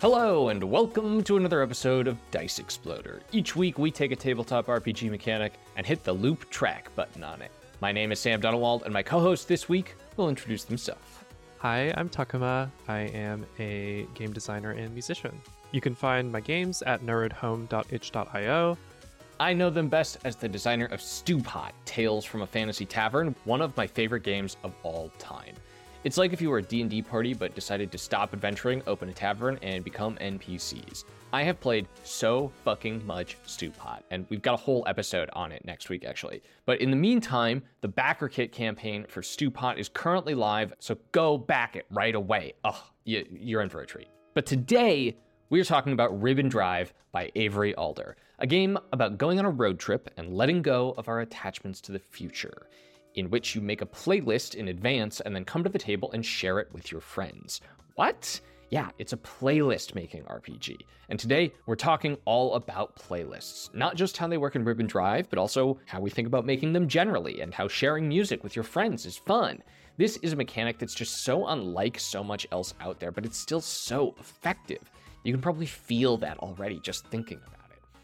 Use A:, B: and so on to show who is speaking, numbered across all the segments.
A: Hello, and welcome to another episode of Dice Exploder. Each week, we take a tabletop RPG mechanic and hit the loop track button on it. My name is Sam Dunawald, and my co-host this week will introduce themselves.
B: Hi, I'm Takuma. I am a game designer and musician. You can find my games at nerdhome.itch.io.
A: I know them best as the designer of Stewpot, Tales from a Fantasy Tavern, one of my favorite games of all time. It's like if you were a D&D party but decided to stop adventuring, open a tavern, and become NPCs. I have played so fucking much Stewpot, and we've got a whole episode on it next week, actually. But in the meantime, the Backer Kit campaign for Stewpot is currently live, so go back it right away. You're in for a treat. But today, we are talking about Ribbon Drive by Avery Alder, a game about going on a road trip and letting go of our attachments to the future, in which you make a playlist in advance and then come to the table and share it with your friends. What? Yeah, it's a playlist making RPG. And today, we're talking all about playlists. Not just how they work in Ribbon Drive, but also how we think about making them generally, and how sharing music with your friends is fun. This is a mechanic that's just so unlike so much else out there, but it's still so effective. You can probably feel that already just thinking about it.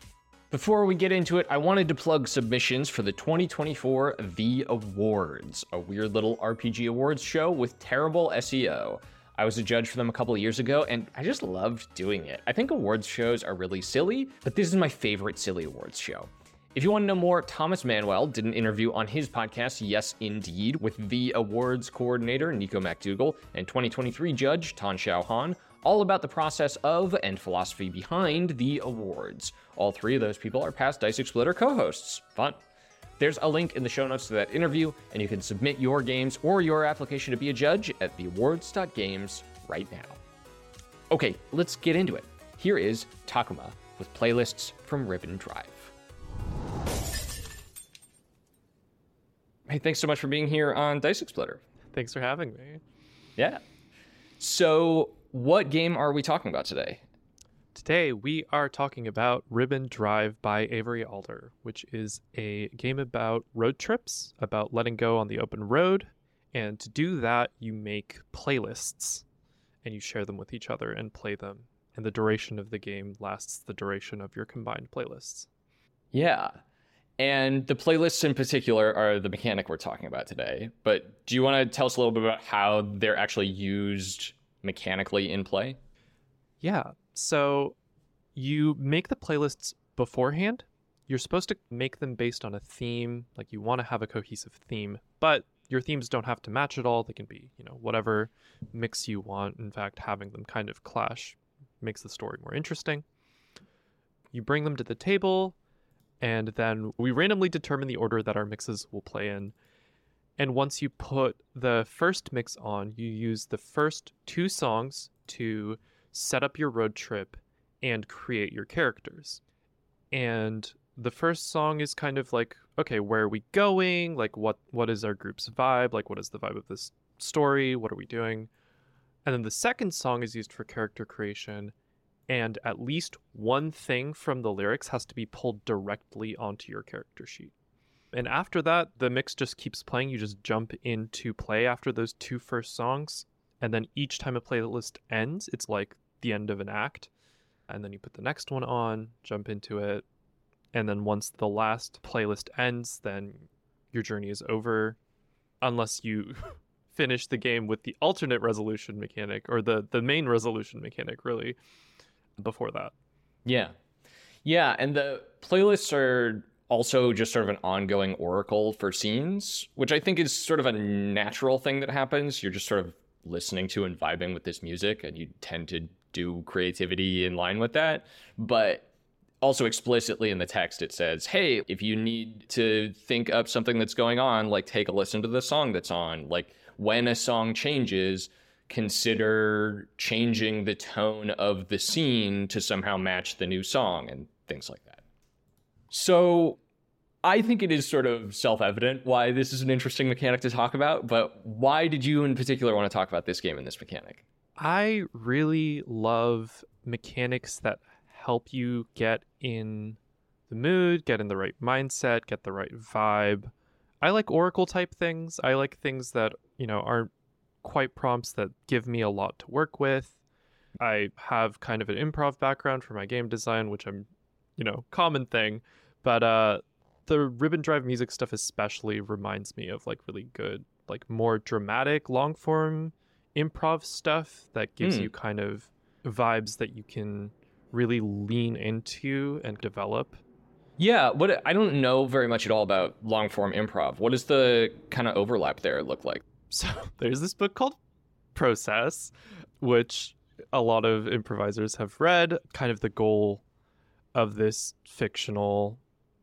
A: Before we get into it, I wanted to plug submissions for the 2024 The Awards, a weird little RPG awards show with terrible SEO. I was a judge for them a couple of years ago, and I just loved doing it. I think awards shows are really silly, but this is my favorite silly awards show. If you want to know more, Thomas Manuel did an interview on his podcast, Yes Indeed, with the awards coordinator, Nico MacDougall, and 2023 judge, Tan Xiao Han, all about the process of and philosophy behind the awards. All three of those people are past Dice Exploder co-hosts. Fun. There's a link in the show notes to that interview, and you can submit your games or your application to be a judge at theawards.games right now. Okay, let's get into it. Here is Takuma with playlists from Ribbon Drive. Hey, thanks so much for being here on Dice Exploder.
B: Thanks for having me.
A: Yeah. So, what game are we talking about today?
B: Today, we are talking about Ribbon Drive by Avery Alder, which is a game about road trips, about letting go on the open road. And to do that, you make playlists, and you share them with each other and play them. And the duration of the game lasts the duration of your combined playlists.
A: Yeah. And the playlists in particular are the mechanic we're talking about today. But do you want to tell us a little bit about how they're actually used mechanically in play?
B: Yeah. So you make the playlists beforehand. You're supposed to make them based on a theme. Like, you want to have a cohesive theme, but your themes don't have to match at all. They can be, whatever mix you want. In fact, having them kind of clash makes the story more interesting. You bring them to the table, and then we randomly determine the order that our mixes will play in. And once you put the first mix on, you use the first two songs to set up your road trip and create your characters. And the first song is kind of like, okay, where are we going? Like, what is our group's vibe? Like, what is the vibe of this story? What are we doing? And then the second song is used for character creation, and at least one thing from the lyrics has to be pulled directly onto your character sheet. And after that, the mix just keeps playing. You just jump into play after those two first songs. And then each time a playlist ends, it's like the end of an act. And then you put the next one on, jump into it. And then once the last playlist ends, then your journey is over. Unless you finish the game with the alternate resolution mechanic, or the main resolution mechanic, really, before that.
A: Yeah. Yeah, and the playlists are also just sort of an ongoing oracle for scenes, which I think is sort of a natural thing that happens. You're just sort of listening to and vibing with this music, and you tend to do creativity in line with that. But also explicitly in the text, it says, hey, if you need to think up something that's going on, like, take a listen to the song that's on. Like, when a song changes, consider changing the tone of the scene to somehow match the new song and things like that. So I think it is sort of self-evident why this is an interesting mechanic to talk about, but why did you in particular want to talk about this game and this mechanic?
B: I really love mechanics that help you get in the mood, get in the right mindset, get the right vibe. I like Oracle type things. I like things that, aren't quite prompts that give me a lot to work with. I have kind of an improv background for my game design, which I'm, common thing. But the Ribbon Drive music stuff especially reminds me of like really good, like more dramatic, long form improv stuff that gives you kind of vibes that you can really lean into and develop.
A: Yeah, I don't know very much at all about long form improv. What does the kind of overlap there look like?
B: So there's this book called Process, which a lot of improvisers have read. Kind of the goal of this fictional,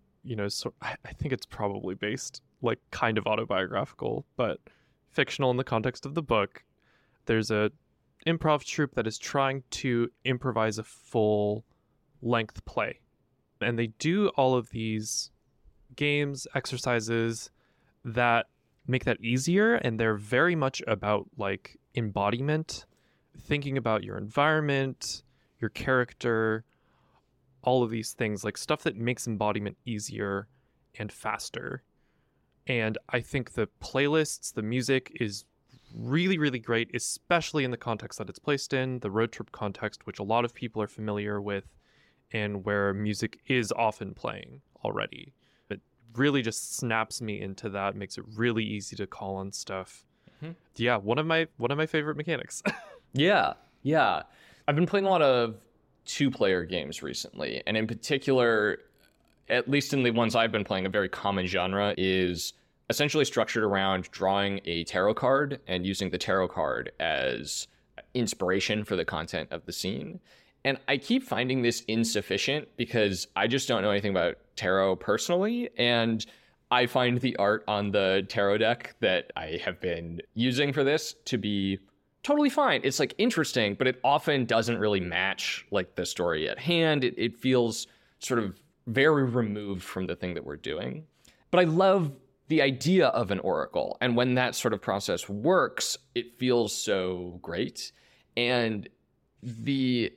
B: so I think it's probably based like kind of autobiographical, but fictional in the context of the book. There's a improv troupe that is trying to improvise a full length play. And they do all of these games, exercises that make that easier. And they're very much about like embodiment, thinking about your environment, your character, all of these things, like stuff that makes embodiment easier and faster. And I think the playlists, the music is really, really great, especially in the context that it's placed in, the road trip context, which a lot of people are familiar with and where music is often playing already. It really just snaps me into that, makes it really easy to call on stuff. Mm-hmm. Yeah, one of my favorite mechanics.
A: Yeah. I've been playing a lot of 2-player games recently, and in particular, at least in the ones I've been playing, a very common genre is essentially structured around drawing a tarot card and using the tarot card as inspiration for the content of the scene. And I keep finding this insufficient because I just don't know anything about tarot personally. And I find the art on the tarot deck that I have been using for this to be totally fine. It's like interesting, but it often doesn't really match like the story at hand. It feels sort of very removed from the thing that we're doing. But I love the idea of an oracle. And when that sort of process works, it feels so great. And the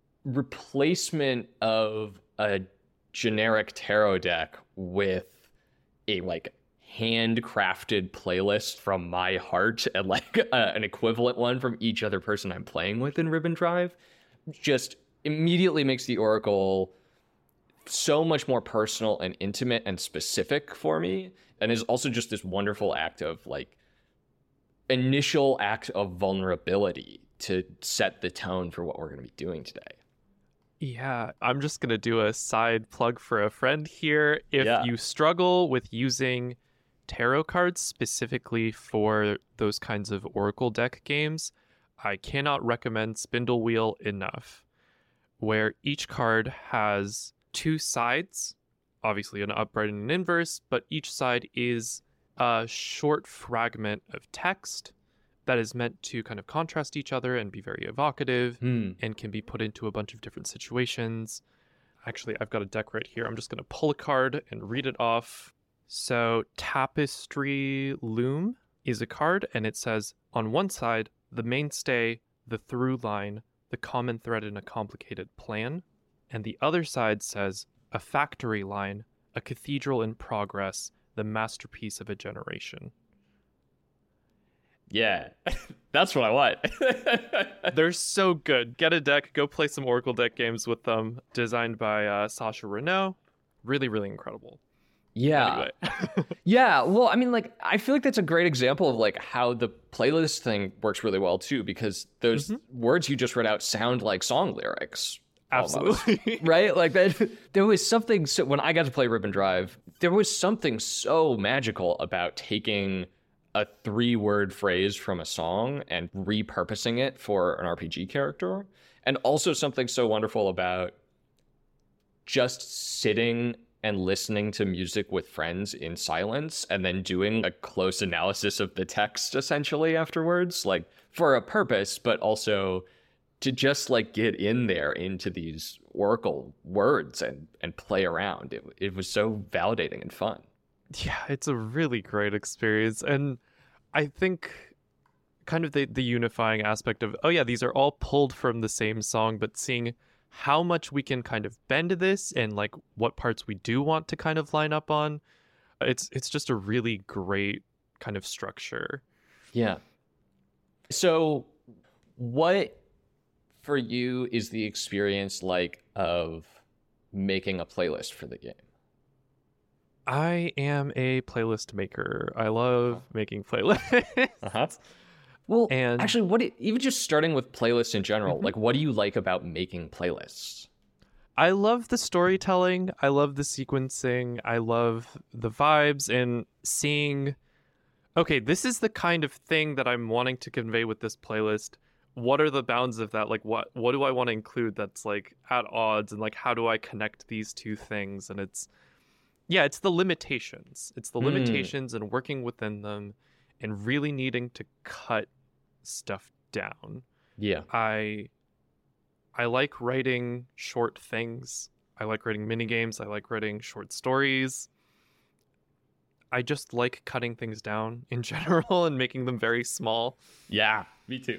A: replacement of a generic tarot deck with a like handcrafted playlist from my heart and like an equivalent one from each other person I'm playing with in Ribbon Drive just immediately makes the oracle so much more personal and intimate and specific for me, and is also just this wonderful act of like initial act of vulnerability to set the tone for what we're going to be doing today.
B: Yeah, I'm just going to do a side plug for a friend here. If you struggle with using tarot cards specifically for those kinds of Oracle deck games, I cannot recommend Spindle Wheel enough, where each card has 2 sides, obviously an upright and an inverse, but each side is a short fragment of text that is meant to kind of contrast each other and be very evocative and can be put into a bunch of different situations. Actually, I've got a deck right here. I'm just going to pull a card and read it off. So Tapestry Loom is a card, and it says, on one side, the mainstay, the through line, the common thread in a complicated plan. And the other side says, a factory line, a cathedral in progress, the masterpiece of a generation.
A: Yeah, that's what I want.
B: They're so good. Get a deck, go play some Oracle deck games with them. Designed by Sasha Renaud. Really, really incredible.
A: Yeah.
B: Anyway.
A: Yeah, well, I mean, like, I feel like that's a great example of like how the playlist thing works really well too, because those words you just read out sound like song lyrics.
B: Absolutely.
A: Right? Like that, there was something, so when I got to play Ribbon Drive, there was something so magical about taking a 3-word phrase from a song and repurposing it for an RPG character. And also something so wonderful about just sitting and listening to music with friends in silence and then doing a close analysis of the text essentially afterwards, like for a purpose, but also to just like get in there into these Oracle words and play around. It was so validating and fun.
B: Yeah, it's a really great experience. And I think kind of the unifying aspect of, oh yeah, these are all pulled from the same song, but seeing how much we can kind of bend this and like what parts we do want to kind of line up on, it's just a really great kind of structure.
A: Yeah. So what for you is the experience like of making a playlist for the game?
B: I am a playlist maker. I love making playlists.
A: Uh-huh. Well,
B: And
A: actually, even just starting with playlists in general,
B: Mhm.
A: like what do you like about making playlists?
B: I love the storytelling. I love the sequencing. I love the vibes and seeing, okay, this is the kind of thing that I'm wanting to convey with this playlist. What are the bounds of that? Like what do I want to include that's like at odds, and like how do I connect these two things? And it's the limitations. It's the
A: Hmm.
B: limitations and working within them and really needing to cut stuff down.
A: Yeah.
B: I like writing short things. I like writing mini games. I like writing short stories. I just like cutting things down in general and making them very small.
A: Yeah, me too.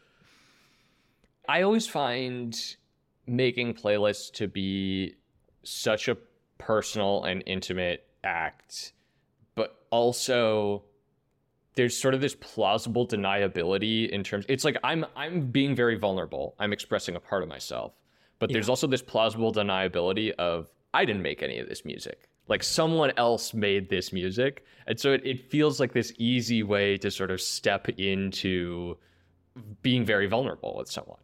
A: I always find making playlists to be such a personal and intimate act, but also there's sort of this plausible deniability in terms it's like I'm being very vulnerable. I'm expressing a part of myself. But
B: Yeah.
A: there's also this plausible deniability of I didn't make any of this music. Like someone else made this music. And so it feels like this easy way to sort of step into being very vulnerable with someone.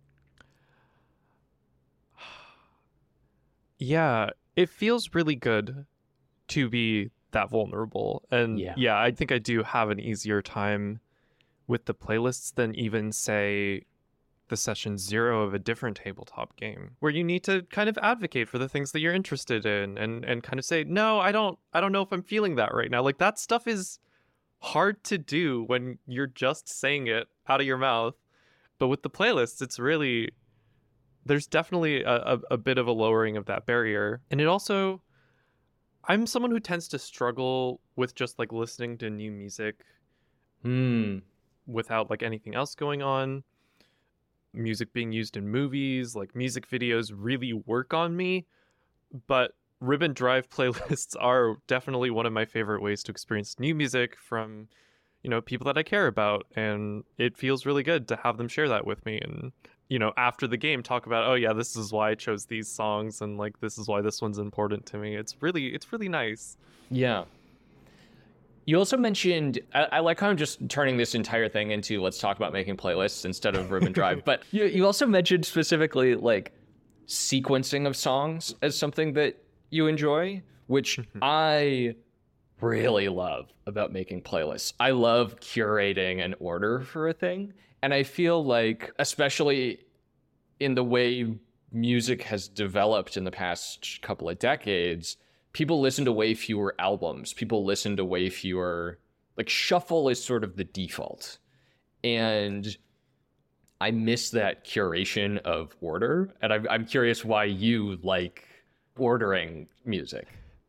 B: Yeah, it feels really good to be that vulnerable. And
A: Yeah.
B: yeah, I think I do have an easier time with the playlists than even, say, the session 0 of a different tabletop game, where you need to kind of advocate for the things that you're interested in and kind of say, no, I don't know if I'm feeling that right now. Like that stuff is hard to do when you're just saying it out of your mouth. But with the playlists, it's really, there's definitely a bit of a lowering of that barrier. And it also, I'm someone who tends to struggle with just like listening to new music
A: Hmm.
B: without like anything else going on. Music being used in movies, like music videos really work on me, but Ribbon Drive playlists are definitely one of my favorite ways to experience new music from, people that I care about, and it feels really good to have them share that with me and after the game talk about, oh yeah, this is why I chose these songs and like this is why this one's important to me. It's really nice.
A: Yeah. You also mentioned, I like how I'm just turning this entire thing into let's talk about making playlists instead of Ribbon Drive. But you also mentioned specifically like sequencing of songs as something that you enjoy, which I really love about making playlists. I love curating an order for a thing. And I feel like, especially in the way music has developed in the past couple of decades, people listen to way fewer albums. People listen to way fewer, like shuffle is sort of the default. And I miss that curation of order. And I'm curious why you like ordering music.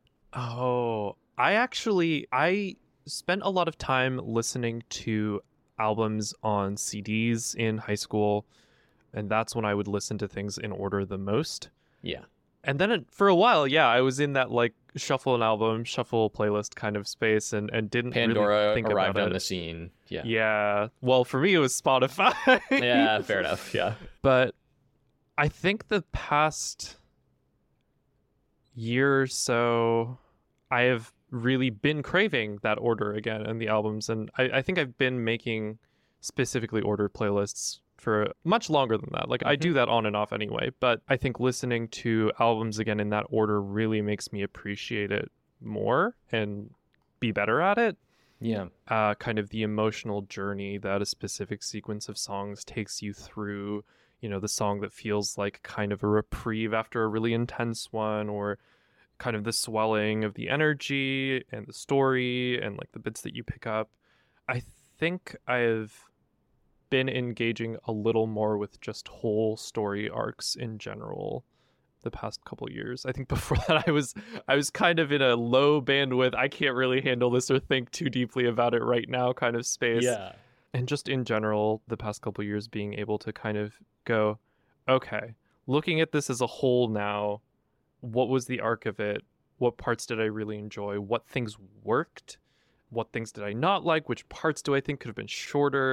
B: Oh, I spent a lot of time listening to albums on CDs in high school, and that's when I would listen to things in order the most.
A: Yeah.
B: And then for a while, yeah, I was in that like shuffle an album, shuffle playlist kind of space and didn't really
A: Pandora
B: think
A: arrived
B: about
A: on
B: it.
A: the scene. Yeah.
B: Yeah. Well, for me it was Spotify.
A: Yeah, fair enough. Yeah.
B: But I think the past year or so, I have really been craving that order again in the albums. And I think I've been making specifically ordered playlists for much longer than that. Like I do that on and off anyway. But I think listening to albums again in that order really makes me appreciate it more and be better at it.
A: Yeah.
B: Kind of the emotional journey that a specific sequence of songs takes you through. The song that feels like kind of a reprieve after a really intense one, or kind of the swelling of the energy and the story and like the bits that you pick up. I think I've been engaging a little more with just whole story arcs in general the past couple years. I think before that I was kind of in a low bandwidth, I can't really handle this or think too deeply about it right now kind of space.
A: Yeah.
B: And just in general, the past couple years being able to kind of go, okay, looking at this as a whole now, what was the arc of it? What parts did I really enjoy? What things worked? What things did I not like? Which parts do I think could have been shorter?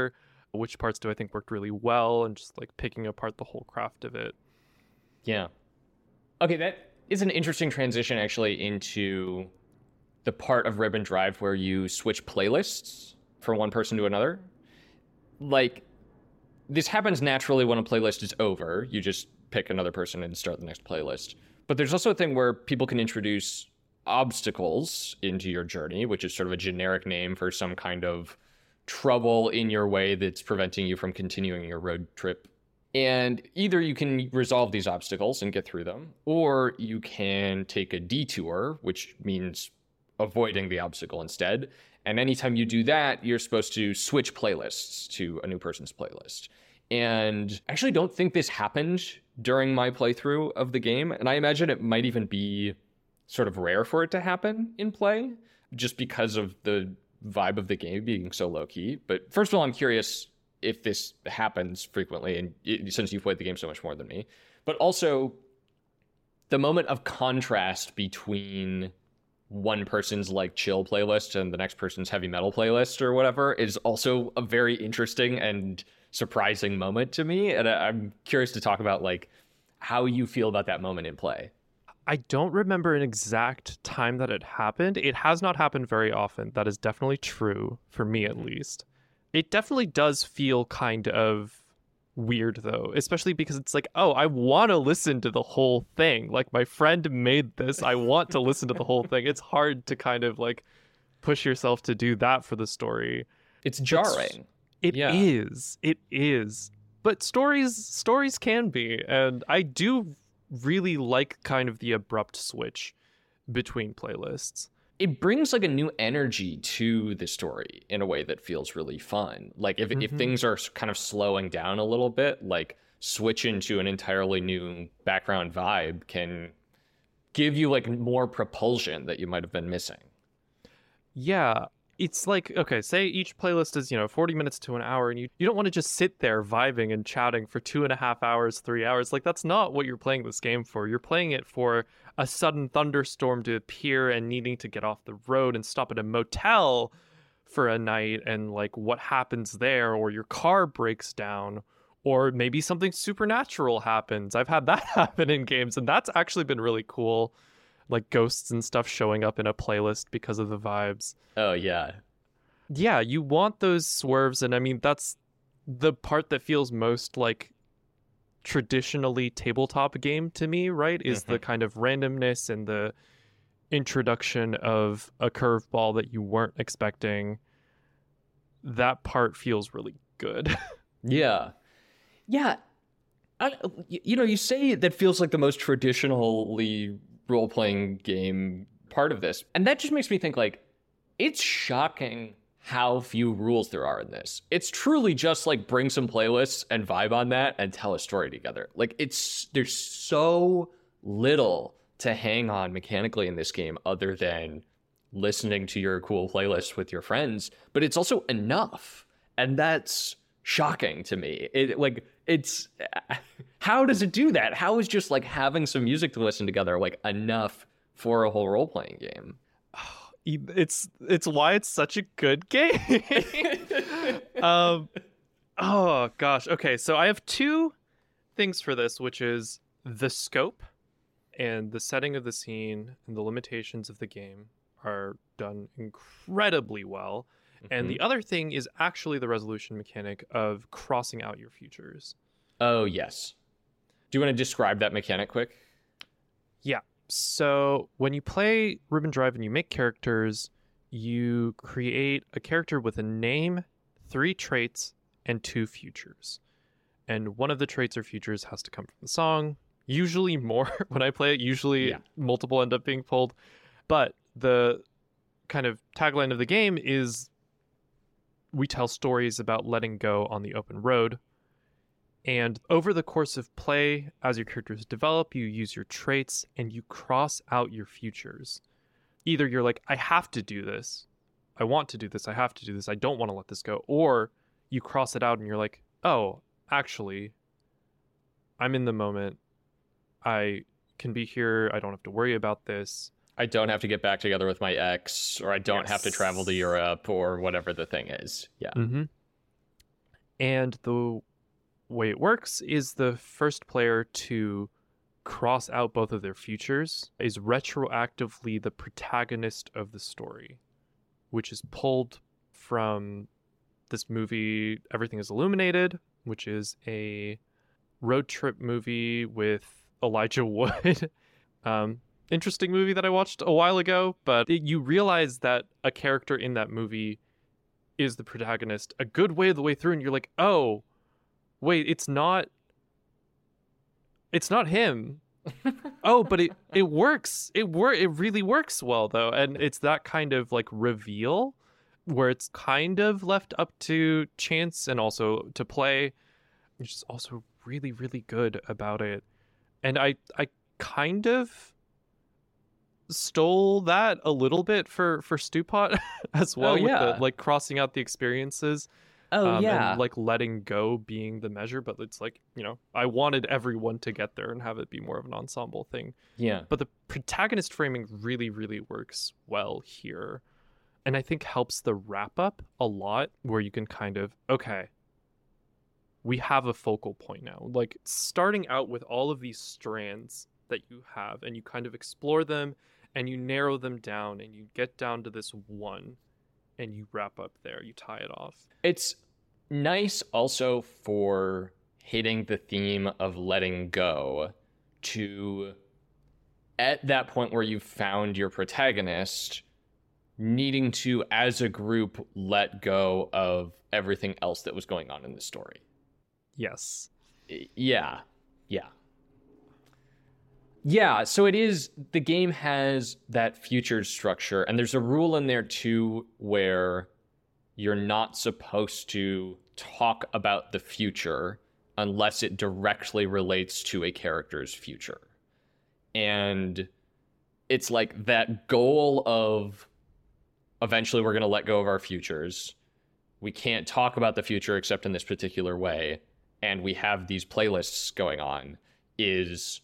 B: which parts do I think worked really well, and just like picking apart the whole craft of it.
A: Yeah. Okay, that is an interesting transition actually into the part of Ribbon Drive where you switch playlists from one person to another. Like, this happens naturally when a playlist is over. You just pick another person and start the next playlist. But there's also a thing where people can introduce obstacles into your journey, which is sort of a generic name for some kind of trouble in your way that's preventing you from continuing your road trip. And either you can resolve these obstacles and get through them, or you can take a detour, which means avoiding the obstacle instead. And anytime you do that, you're supposed to switch playlists to a new person's playlist. And I actually don't think this happened during my playthrough of the game. And I imagine it might even be sort of rare for it to happen in play, just because of the vibe of the game being so low key. But first of all, I'm curious if this happens frequently, and since you've played the game so much more than me. But also, the moment of contrast between one person's like chill playlist and the next person's heavy metal playlist or whatever is also a very interesting and surprising moment to me. And I'm curious to talk about like how you feel about that moment in play.
B: I don't remember an exact time that it happened. It has not happened very often. That is definitely true, for me at least. It definitely does feel kind of weird, though, especially because it's like, oh, I want to listen to the whole thing. Like, my friend made this. I want to listen to the whole thing. It's hard to kind of like push yourself to do that for the story.
A: It's jarring.
B: It is. But stories can be. And I do really like kind of the abrupt switch between playlists.
A: It brings like a new energy to the story in a way that feels really fun. Like if things are kind of slowing down a little bit, like switching to an entirely new background vibe can give you like more propulsion that you might have been missing.
B: Yeah. It's like, okay, say each playlist is, 40 minutes to an hour, and you don't want to just sit there vibing and chatting for 2.5 hours, 3 hours. Like, that's not what you're playing this game for. You're playing it for a sudden thunderstorm to appear and needing to get off the road and stop at a motel for a night, and like what happens there, or your car breaks down, or maybe something supernatural happens. I've had that happen in games, and that's actually been really cool. Like ghosts and stuff showing up in a playlist because of the vibes.
A: Oh, yeah.
B: Yeah, you want those swerves, and I mean, that's the part that feels most like traditionally tabletop game to me, right? Is the kind of randomness and the introduction of a curveball that you weren't expecting. That part feels really good.
A: Yeah. Yeah. You say that feels like the most traditionally role-playing game part of this. And that just makes me think like, it's shocking how few rules there are in this. It's truly just like bring some playlists and vibe on that and tell a story together. Like there's so little to hang on mechanically in this game other than listening to your cool playlist with your friends, but it's also enough. And that's shocking to me. It's how does it do that? How is just like having some music to listen together like enough for a whole role-playing game?
B: It's why it's such a good game. Oh gosh. Okay, so I have two things for this, which is the scope and the setting of the scene and the limitations of the game are done incredibly well. And the other thing is actually the resolution mechanic of crossing out your futures.
A: Oh, yes. Do you want to describe that mechanic quick?
B: Yeah. So when you play Ribbon Drive and you make characters, you create a character with a name, 3 traits, and 2 futures. And one of the traits or futures has to come from the song. Usually more when I play it. Usually multiple end up being pulled. But the kind of tagline of the game is we tell stories about letting go on the open road. And over the course of play, as your characters develop, you use your traits and you cross out your futures. Either you're like, I have to do this. I want to do this. I have to do this. I don't want to let this go. Or you cross it out and you're like, oh, actually, I'm in the moment. I can be here. I don't have to worry about this.
A: I don't have to get back together with my ex, or I don't have to travel to Europe, or whatever the thing is. Yeah.
B: Mm-hmm. And the way it works is the first player to cross out both of their futures is retroactively the protagonist of the story, which is pulled from this movie Everything is Illuminated, which is a road trip movie with Elijah Wood. Interesting movie that I watched a while ago, but you realize that a character in that movie is the protagonist a good way of the way through, and you're like, oh, wait, it's not him. Oh, but it works. It really works well though, and it's that kind of like reveal where it's kind of left up to chance and also to play, which is also really, really good about it. And I kind of stole that a little bit for Stewpot as well, with the like crossing out the experiences. And like letting go being the measure, but it's like, you know, I wanted everyone to get there and have it be more of an ensemble thing.
A: Yeah.
B: But the protagonist framing really, really works well here. And I think helps the wrap up a lot, where you can kind of, okay, we have a focal point now. Like starting out with all of these strands that you have, and you kind of explore them and you narrow them down and you get down to this one. And you wrap up there, you tie it off.
A: It's nice also for hitting the theme of letting go to, at that point where you've found your protagonist, needing to, as a group, let go of everything else that was going on in the story.
B: Yes.
A: Yeah. Yeah, so it is, the game has that future structure, and there's a rule in there too where you're not supposed to talk about the future unless it directly relates to a character's future. And it's like that goal of eventually we're going to let go of our futures. We can't talk about the future except in this particular way, and we have these playlists going on, is...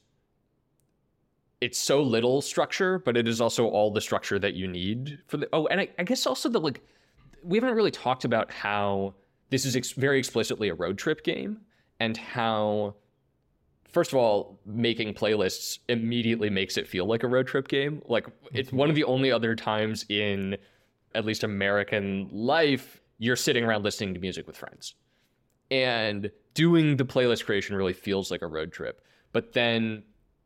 A: It's so little structure, but it is also all the structure that you need for the... Oh, and I guess also the, like, we haven't really talked about how this is very explicitly a road trip game, and how, first of all, making playlists immediately makes it feel like a road trip game. Like, it's one of the only other times in at least American life you're sitting around listening to music with friends. And doing the playlist creation really feels like a road trip. But then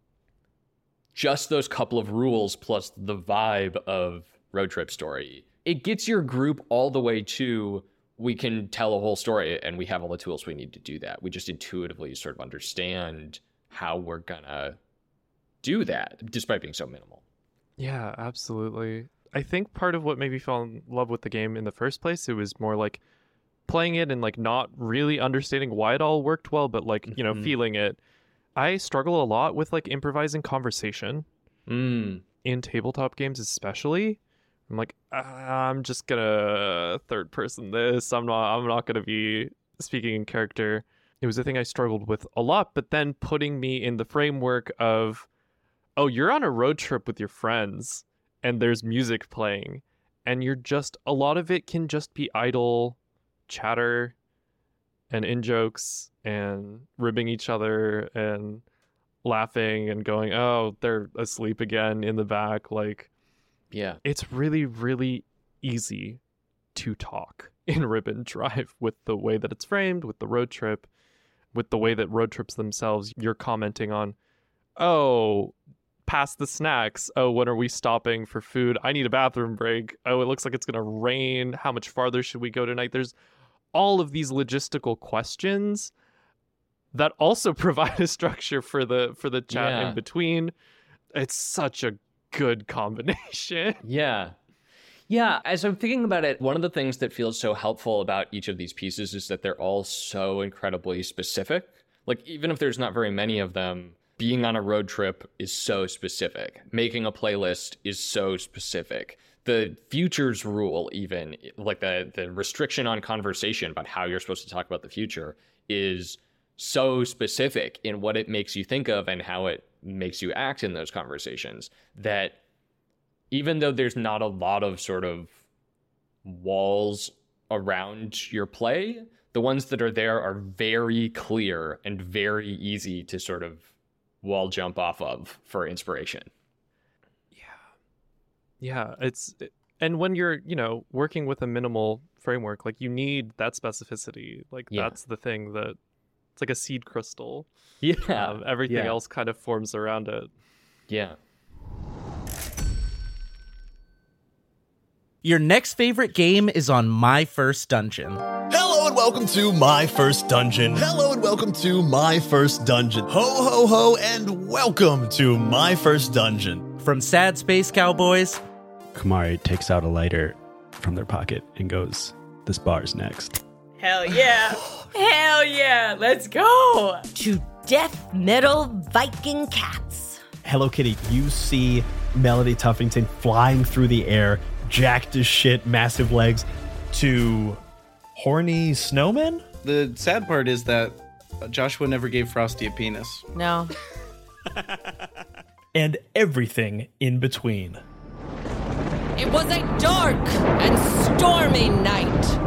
A: just those couple of rules plus the vibe of road trip story, it gets your group all the way to, we can tell a whole story and we have all the tools we need to do that. We just intuitively sort of understand how we're gonna do that, despite being so minimal.
B: Yeah, absolutely. I think part of what made me fall in love with the game in the first place, it was more like playing it and like not really understanding why it all worked well, but like, you know, feeling it. I struggle a lot with like improvising conversation in tabletop games, especially. I'm like, I'm just gonna third person this. I'm not gonna be speaking in character. It was a thing I struggled with a lot, but then putting me in the framework of, oh, you're on a road trip with your friends and there's music playing, and you're just, a lot of it can just be idle chatter and in-jokes and ribbing each other and laughing and going, oh, they're asleep again in the back. Like,
A: yeah,
B: it's really, really easy to talk in Ribbon Drive with the way that it's framed, with the road trip, with the way that road trips themselves, you're commenting on, oh, past the snacks. Oh, when are we stopping for food? I need a bathroom break. Oh, it looks like it's going to rain. How much farther should we go tonight? There's all of these logistical questions that also provide a structure for the chat in between. It's such a good combination.
A: Yeah, as I'm thinking about it, one of the things that feels so helpful about each of these pieces is that they're all so incredibly specific. Like, even if there's not very many of them, being on a road trip is so specific. Making a playlist is so specific. The futures rule, even, like the restriction on conversation about how you're supposed to talk about the future, is so specific in what it makes you think of and how it makes you act in those conversations, that even though there's not a lot of sort of walls around your play, the ones that are there are very clear and very easy to sort of wall jump off of for inspiration.
B: Yeah, and when you're, working with a minimal framework, like you need that specificity. Like that's the thing that it's like a seed crystal.
A: Yeah.
B: Everything else kind of forms around it.
A: Yeah.
C: Your next favorite game is on My First Dungeon.
D: Hello and welcome to My First Dungeon. Hello and welcome to My First Dungeon. Ho, ho, ho, and welcome to My First Dungeon.
C: From Sad Space Cowboys.
E: Kumari takes out a lighter from their pocket and goes, "This bar's next."
F: Hell yeah. Hell yeah. Let's go.
G: To death metal Viking cats.
H: Hello Kitty, you see Melody Tuffington flying through the air, jacked as shit, massive legs, to horny snowmen?
I: The sad part is that Joshua never gave Frosty a penis.
F: No.
H: And everything in between.
G: It was a dark and stormy night.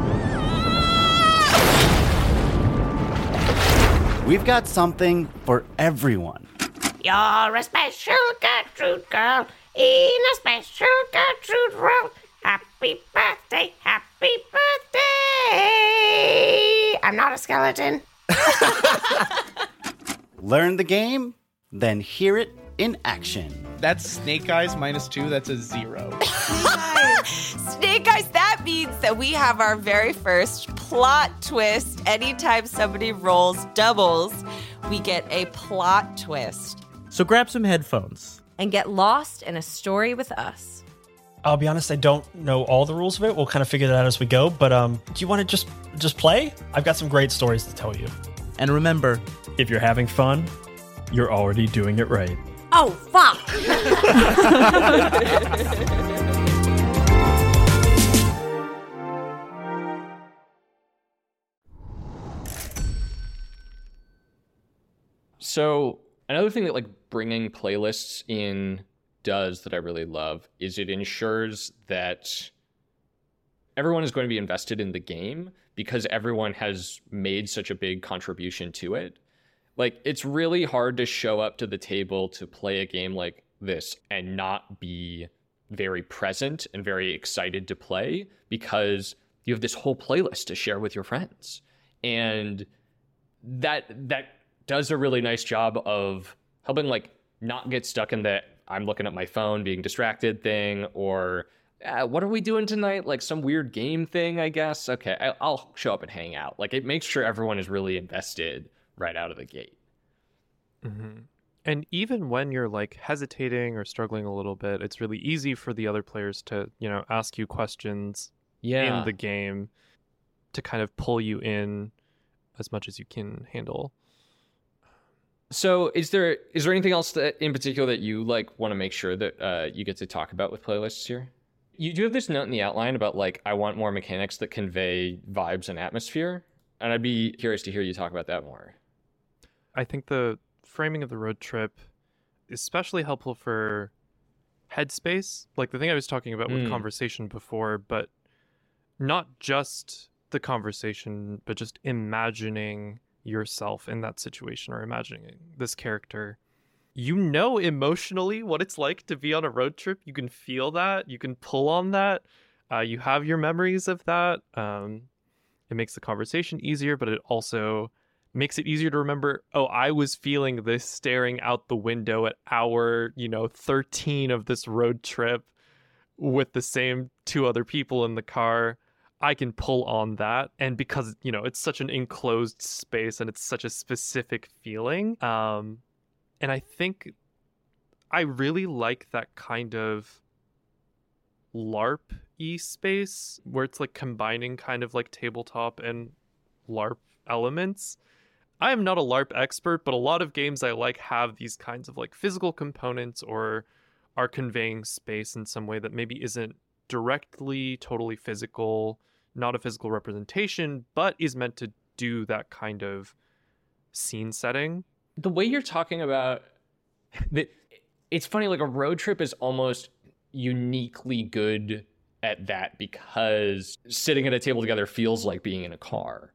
E: We've got something for everyone.
J: You're a special Gertrude girl in a special Gertrude world. Happy birthday, happy birthday. I'm not a skeleton.
E: Learn the game, then hear it in action.
I: That's Snake Eyes -2. That's a 0.
F: Snake Eyes, that means that we have our very first plot twist. Anytime somebody rolls doubles, we get a plot twist.
C: So grab some headphones.
G: And get lost in a story with us.
H: I'll be honest, I don't know all the rules of it. We'll kind of figure that out as we go. But do you want to just play? I've got some great stories to tell you.
C: And remember,
H: if you're having fun, you're already doing it right.
G: Oh, fuck!
A: So another thing that like bringing playlists in does that I really love is it ensures that everyone is going to be invested in the game because everyone has made such a big contribution to it. Like, it's really hard to show up to the table to play a game like this and not be very present and very excited to play because you have this whole playlist to share with your friends. And that does a really nice job of helping like not get stuck in that I'm looking at my phone being distracted thing, or what are we doing tonight? Like some weird game thing, I guess. Okay, I'll show up and hang out. Like, it makes sure everyone is really invested right out of the gate.
B: Mm-hmm. And even when you're like hesitating or struggling a little bit, it's really easy for the other players to, ask you questions in the game to kind of pull you in as much as you can handle.
A: So is there anything else that in particular that you like want to make sure that you get to talk about with playlists here? You do have this note in the outline about like, I want more mechanics that convey vibes and atmosphere. And I'd be curious to hear you talk about that more.
B: I think the framing of the road trip is especially helpful for headspace. Like the thing I was talking about with conversation before, but not just the conversation, but just imagining yourself in that situation or imagining this character. You know emotionally what it's like to be on a road trip. You can feel that. You can pull on that. You have your memories of that. It makes the conversation easier, but it also makes it easier to remember, oh, I was feeling this staring out the window at hour, 13 of this road trip with the same two other people in the car. I can pull on that. And because, it's such an enclosed space and it's such a specific feeling. And I think I really like that kind of LARP-y space where it's like combining kind of like tabletop and LARP elements. I am not a LARP expert, but a lot of games I like have these kinds of like physical components or are conveying space in some way that maybe isn't directly totally physical, not a physical representation, but is meant to do that kind of scene setting.
A: The way you're talking about it's funny, like a road trip is almost uniquely good at that because sitting at a table together feels like being in a car.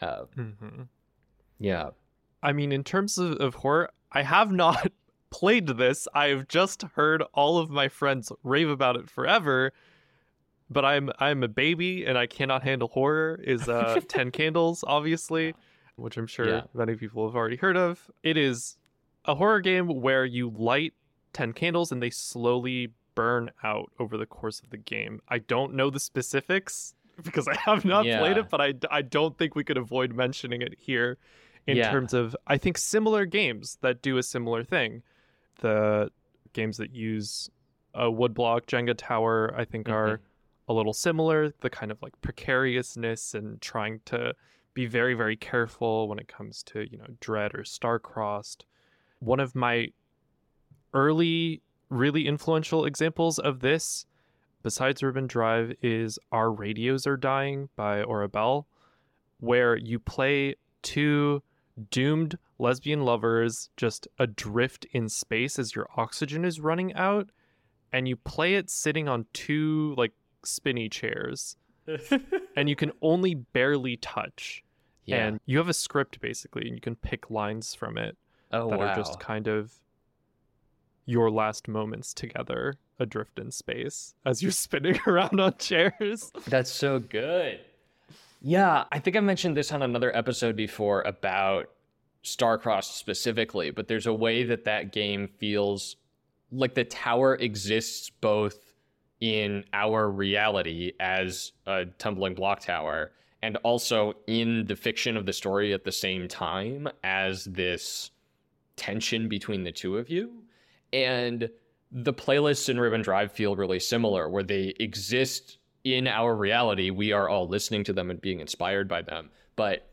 A: Yeah.
B: I mean, in terms of horror, I have not played this. I've just heard all of my friends rave about it forever. But I'm a baby and I cannot handle horror is 10 Candles, obviously, which I'm sure many people have already heard of. It is a horror game where you light 10 candles and they slowly burn out over the course of the game. I don't know the specifics because I have not played it, but I don't think we could avoid mentioning it here in terms of, I think, similar games that do a similar thing. The games that use a woodblock Jenga tower, I think, are a little similar. The kind of like precariousness and trying to be very, very careful when it comes to, Dread or Star-Crossed. One of my early, really influential examples of this, besides Ribbon Drive, is Our Radios Are Dying by Orabelle, where you play two doomed lesbian lovers just adrift in space as your oxygen is running out, and you play it sitting on two like spinny chairs and you can only barely touch. And you have a script basically, and you can pick lines from it that are just kind of your last moments together adrift in space as you're spinning around on chairs.
A: That's so good. Yeah, I think I mentioned this on another episode before about Star-Crossed specifically, but there's a way that game feels like the tower exists both in our reality as a tumbling block tower and also in the fiction of the story at the same time as this tension between the two of you. And the playlists in Ribbon Drive feel really similar, where they exist in our reality. We are all listening to them and being inspired by them. But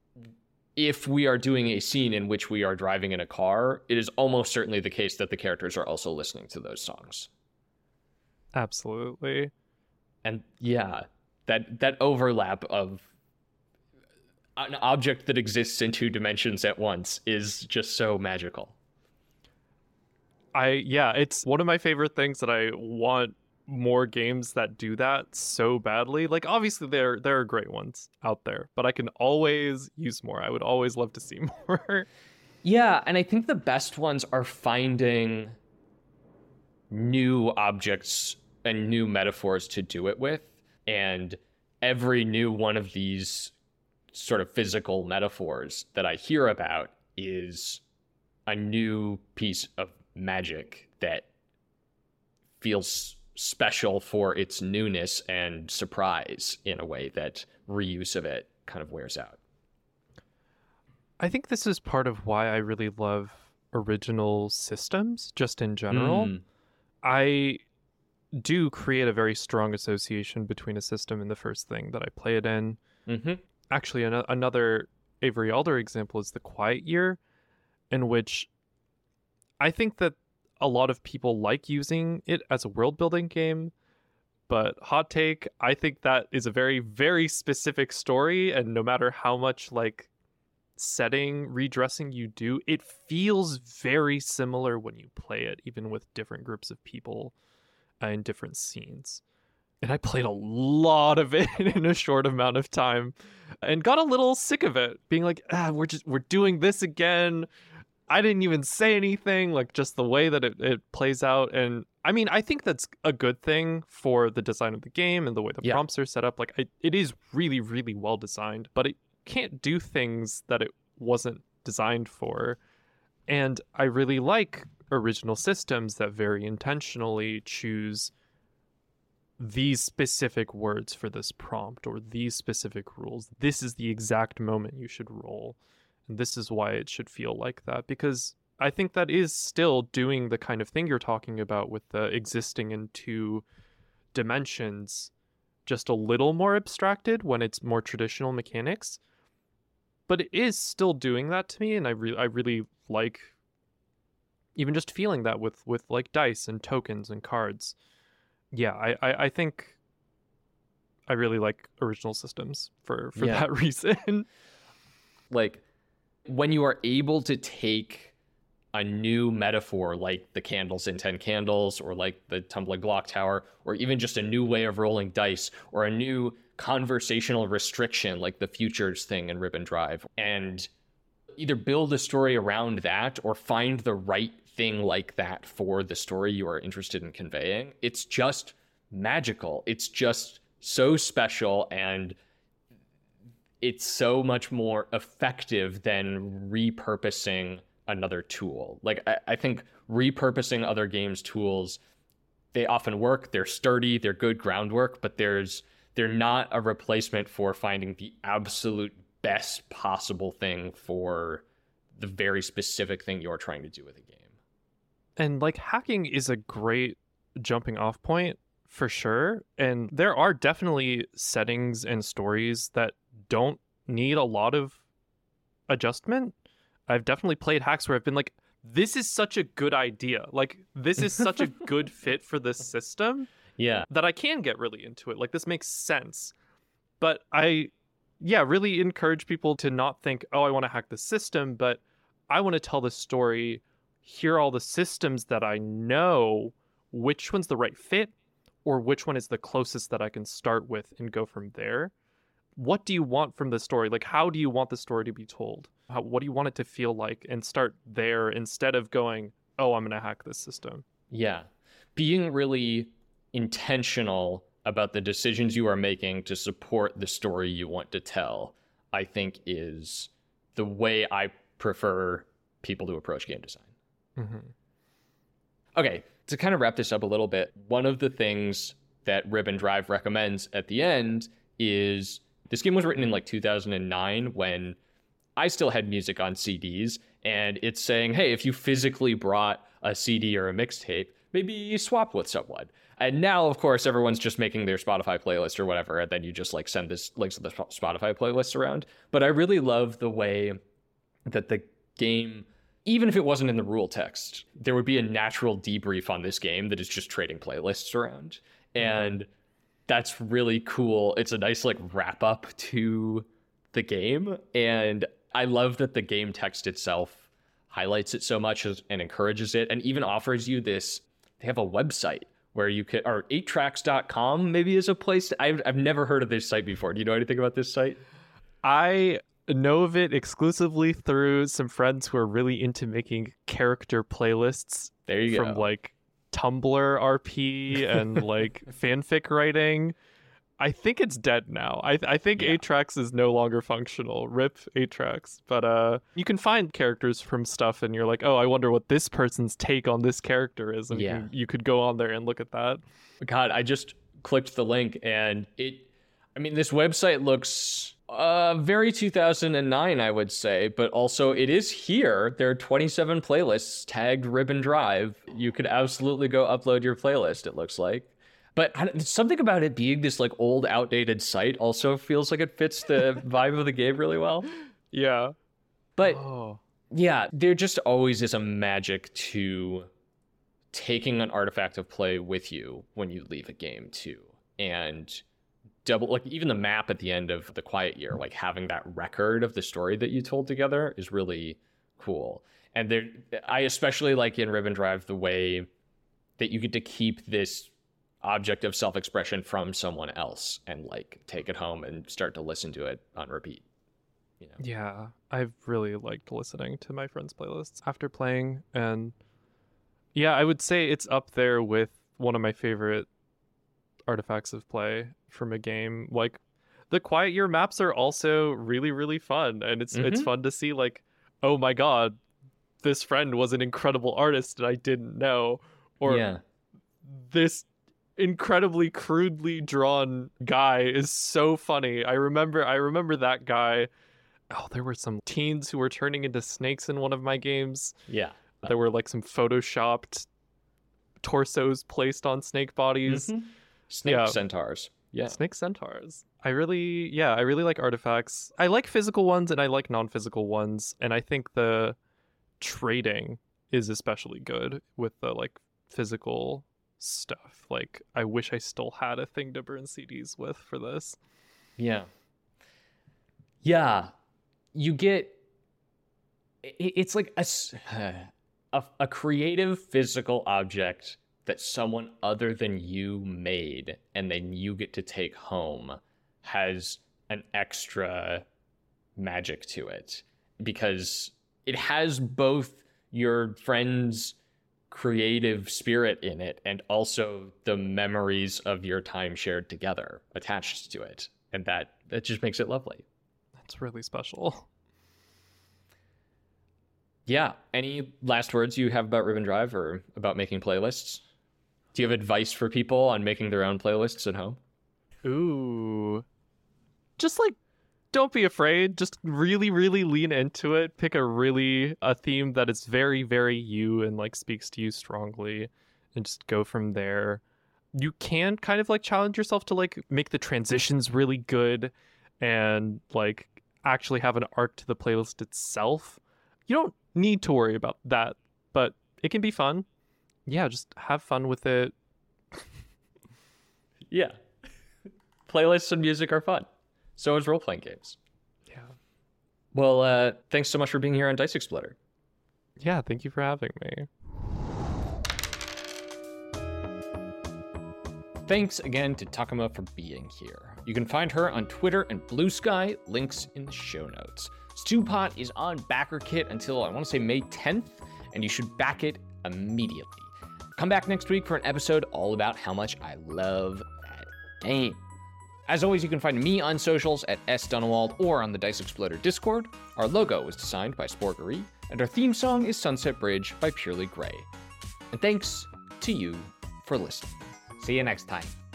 A: if we are doing a scene in which we are driving in a car, it is almost certainly the case that the characters are also listening to those songs.
B: Absolutely.
A: And that overlap of an object that exists in two dimensions at once is just so magical.
B: It's one of my favorite things that I want more games that do that so badly. Like, obviously there are great ones out there, but I can always use more. I would always love to see more.
A: Yeah, and I think the best ones are finding new objects and new metaphors to do it with, and every new one of these sort of physical metaphors that I hear about is a new piece of magic that feels special for its newness and surprise in a way that reuse of it kind of wears out.
B: I think this is part of why I really love original systems just in general. I do create a very strong association between a system and the first thing that I play it in. Actually, another Avery Alder example is The Quiet Year, in which I think that a lot of people like using it as a world building game, but hot take, I think that is a very, very specific story, and no matter how much like setting redressing you do, it feels very similar when you play it, even with different groups of people in different scenes. And I played a lot of it in a short amount of time and got a little sick of it, being like, we're doing this again. I didn't even say anything, like just the way that it plays out. And I mean, I think that's a good thing for the design of the game and the way the prompts are set up. Like it is really, really well designed, but it can't do things that it wasn't designed for. And I really like original systems that very intentionally choose these specific words for this prompt or these specific rules. This is the exact moment you should roll. And this is why it should feel like that, because I think that is still doing the kind of thing you're talking about with the existing in two dimensions, just a little more abstracted when it's more traditional mechanics. But it is still doing that to me, and I really like even just feeling that with like dice and tokens and cards. Yeah, I think I really like original systems for that reason.
A: Like, when you are able to take a new metaphor like the candles in 10 Candles or like the tumbling block tower, or even just a new way of rolling dice or a new conversational restriction like the futures thing in Ribbon Drive, and either build a story around that or find the right thing like that for the story you are interested in conveying. It's just magical. It's just so special, and it's so much more effective than repurposing another tool. Like, I think repurposing other games' tools, they often work, they're sturdy, they're good groundwork, but they're not a replacement for finding the absolute best possible thing for the very specific thing you're trying to do with a game.
B: And like, hacking is a great jumping off point for sure. And there are definitely settings and stories that don't need a lot of adjustment. I've definitely played hacks where I've been like, this is such a good idea. Like, this is such a good fit for this system.
A: Yeah.
B: That I can get really into it. Like, this makes sense. But I really encourage people to not think, oh, I want to hack the system, but I want to tell the story. Here are all the systems that I know, which one's the right fit, or which one is the closest that I can start with and go from there. What do you want from the story? Like, how do you want the story to be told? What do you want it to feel like? And start there instead of going, oh, I'm going to hack this system.
A: Yeah. Being really intentional about the decisions you are making to support the story you want to tell, I think, is the way I prefer people to approach game design.
B: Mm-hmm.
A: Okay, to kind of wrap this up a little bit, one of the things that Ribbon Drive recommends at the end is, this game was written in like 2009 when I still had music on CDs, and it's saying, hey, if you physically brought a CD or a mixtape, maybe you swap with someone. And now, of course, everyone's just making their Spotify playlist or whatever, and then you just like send this links to the Spotify playlists around. But I really love the way that the game, even if it wasn't in the rule text, there would be a natural debrief on this game that is just trading playlists around. And that's really cool. It's a nice like wrap up to the game. And I love that the game text itself highlights it so much and encourages it, and even offers you this. They have a website where you could, or 8tracks.com maybe is a place. I've never heard of this site before. Do you know anything about this site?
B: I know of it exclusively through some friends who are really into making character playlists.
A: There you go.
B: From like Tumblr RP and like fanfic writing. I think it's dead now. I think 8tracks is no longer functional. RIP 8tracks. But you can find characters from stuff and you're like, oh, I wonder what this person's take on this character is. And you could go on there and look at that.
A: God, I just clicked the link and this website looks very 2009, I would say, but also it is here. There are 27 playlists tagged Ribbon Drive. You could absolutely go upload your playlist, it looks like. But something about it being this like old, outdated site also feels like it fits the vibe of the game really well.
B: Yeah.
A: But yeah, there just always is a magic to taking an artifact of play with you when you leave a game too. And like even the map at the end of The Quiet Year, like having that record of the story that you told together is really cool. And I especially like in Ribbon Drive the way that you get to keep this object of self-expression from someone else and like take it home and start to listen to it on repeat. You know?
B: Yeah, I've really liked listening to my friends' playlists after playing, and yeah, I would say it's up there with one of my favorite artifacts of play from a game. Like the Quiet Year maps are also really, really fun, and it's fun to see like, oh my god, this friend was an incredible artist and I didn't know, or this incredibly crudely drawn guy is so funny. I remember that guy. Oh, there were some teens who were turning into snakes in one of my games.
A: Yeah.
B: There were like some photoshopped torsos placed on snake bodies.
A: Snake centaurs. Yeah.
B: Snake centaurs. I really like artifacts. I like physical ones and I like non-physical ones. And I think the trading is especially good with the like physical stuff. Like I wish I still had a thing to burn CDs with for this.
A: Yeah, you get, it's like a creative physical object that someone other than you made and then you get to take home. has an extra magic to it because it has both your friend's creative spirit in it and also the memories of your time shared together attached to it. And that just makes it lovely.
B: That's really special.
A: Yeah. Any last words you have about Ribbon Drive or about making playlists? Do you have advice for people on making their own playlists at home?
B: Ooh. Just like, don't be afraid. Just really, really lean into it. Pick a theme that is very, very you and like speaks to you strongly and just go from there. You can kind of like challenge yourself to like make the transitions really good and like actually have an arc to the playlist itself. You don't need to worry about that, but it can be fun. Yeah, just have fun with it.
A: Yeah. Playlists and music are fun. So is role-playing games.
B: Yeah.
A: Well, thanks so much for being here on Dice Exploder.
B: Yeah, thank you for having me.
A: Thanks again to Takuma for being here. You can find her on Twitter and Blue Sky, links in the show notes. Stewpot is on BackerKit until I want to say May 10th, and you should back it immediately. Come back next week for an episode all about how much I love that game. As always, you can find me on socials at @sdunwald or on the Dice Exploder Discord. Our logo was designed by Sporgery, and our theme song is Sunset Bridge by Purely Grey. And thanks to you for listening. See you next time.